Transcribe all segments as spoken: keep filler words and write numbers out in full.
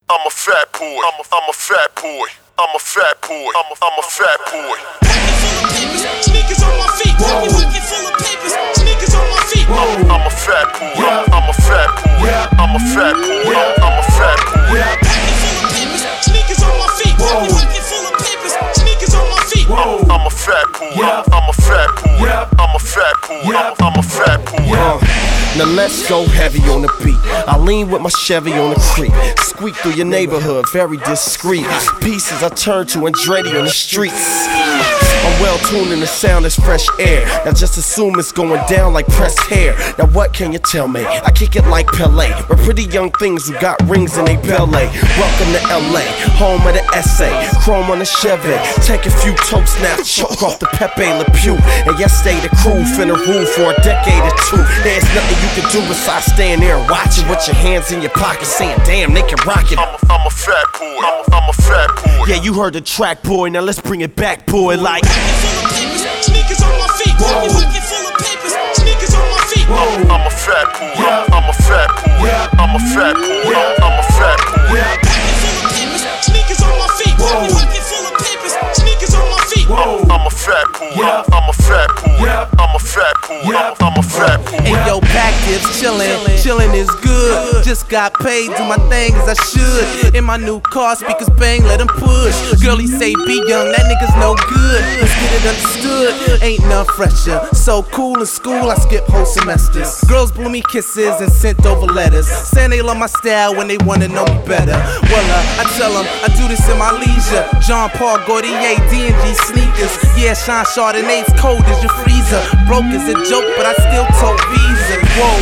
I'm a fat boy. I'm a, I'm a fat boy. I'm a fat boy. I'm a, I'm a fat boy. Pocket full of papers, sneakers on my feet. Pocket full of papers, sneakers on my feet. I'm, I'm a fat boy. I'm a fat boy. I'm a fat boy. I'm a fat boy. Pocket full of papers, sneakers on my feet. Pocket full of papers, sneakers on my feet. I'm, I'm a fat boy. I'm a fat boy. I'm a fat boy. I'm, I'm a fat boy. Uh, now let's go heavy on the beat. I lean with my Chevy on the creek. Squeak through your neighborhood, very discreet. Pieces I turn to Andretti on the streets. I'm well tuned in the sound is fresh air. Now just assume it's going down like pressed hair. Now what can you tell me? I kick it like Pele. We're pretty young things who got rings in they belly. Welcome to L A, home of the S A. Chrome on the Chevy. Take a few toast now, choke off the Pepe Le Pew. And yesterday the crew finna rule for a decade or two. There's nothing you can do besides stand there and watch it with your hands in your pockets saying damn they can rock it. I'm a, I'm a fat boy. I'm a, I'm a fat boy. Yeah, you heard the track, boy. Now let's bring it back, boy. Like Pocket full of papers, sneakers on my feet. Pocket full of papers, sneakers on my feet. I'm, I'm a fat boy. I'm a fat boy. I'm a fat boy. I'm a fat boy. Pocket full of papers, sneakers on my feet. Pocket full of papers, sneakers on my feet. I'm a fat boy. I'm a fat boy. I'm a fat boy. I'm a fat boy. Hey yo, Pactives chillin', chillin' is good. Just got paid, do my thing as I should. In my new car, speakers bang, let 'em push. Girlie say be young, that nigga's no good. Let's get it understood, ain't none fresher. So cool in school, I skip whole semesters. Girls blew me kisses and sent over letters, saying they love my style when they wanna know me better. Well, uh, I tell 'em I do this in my leisure. Jean Paul Gaultier, D and G sneakers. Yeah, Sean Chardonnay's cold as your freezer. Broke is a joke, but I still tote Visa.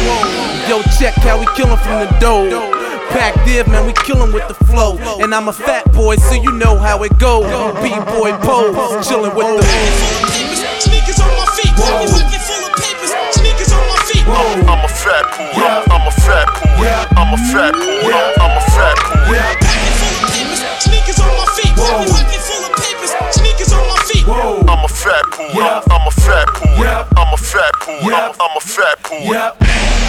Whoa, yo, check how we killin' from the dough. Pactiv, man, we killin' with the flow. And I'm a fat boy, so you know how it goes. B-boy pose, chillin' with the Pocket full of papers, sneakers on my feet. Pocket full of papers, sneakers on my feet. I'm a fat boy. I'm a fat boy. I'm a fat boy. I'm a fat boy. Pocket full of papers, sneakers on my feet. Pocket full of papers, sneakers on my feet. I'm a fat boy. I'm a fat boy. I'm a fat boy. I'm a fat boy.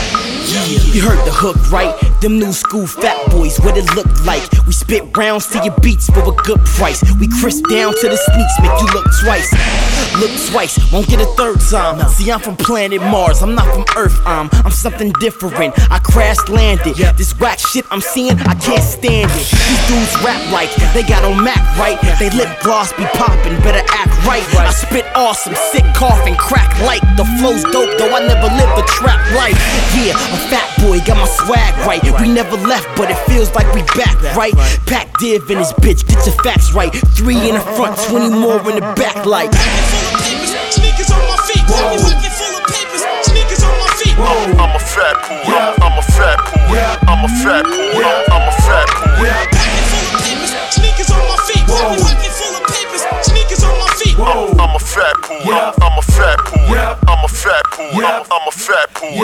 You heard the hook, right? Them new school fat boys, what it look like. We spit rounds to your beats for a good price. We crisp down to the sneaks, make you look twice. Look twice, won't get a third time. See, I'm from planet Mars, I'm not from Earth. I'm, I'm something different, I crash landed. This whack shit I'm seeing, I can't stand it. These dudes rap like they got on Mac, right? They lip gloss be popping, better act right. I spit awesome, sick, coughing, crack like. The flow's dope, though I never lived the trap life. Yeah, a fat boy, got my swag right. We never left, but it feels like we back, right? Pack Div in his bitch, get your facts right. Three in the front, twenty more in the back, like. Pocket full of papers, sneakers on my feet. Pocket full of papers, sneakers on my feet. I'm a fat boy. I'm a fat boy. I'm a fat boy. I'm a fat boy. Pocket full of papers, sneakers on my feet. Pocket full of papers, sneakers on my feet. I'm a fat boy. I'm a fat boy. I'm a fat boy. I'm a fat boy.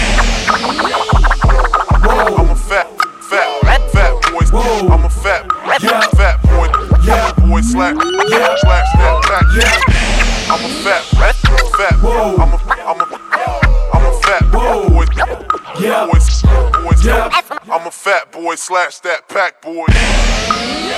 I'm a fat, fat, fat boy. I'm a fat, fat boy. Fat boy slack, slack, snap back. I'm a fat, fat. I'm a, I'm a, I'm a fat boy. Boys, boys. I'm a fat boy slash that pack boy.